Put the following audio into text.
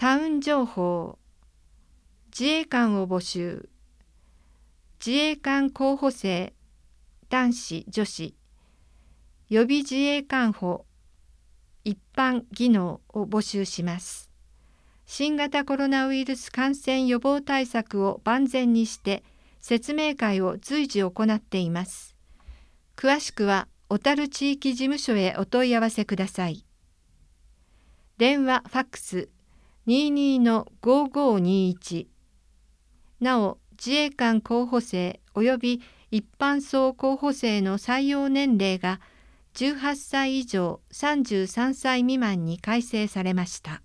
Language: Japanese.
タウン情報、自衛官を募集、自衛官候補生、男子、女子、予備自衛官補、一般技能を募集します。新型コロナウイルス感染予防対策を万全にして説明会を随時行っています。詳しくは小樽地域事務所へお問い合わせください。電話・ファックス 22-5521。なお、自衛官候補生及び一般層候補生の採用年齢が18歳以上33歳未満に改正されました。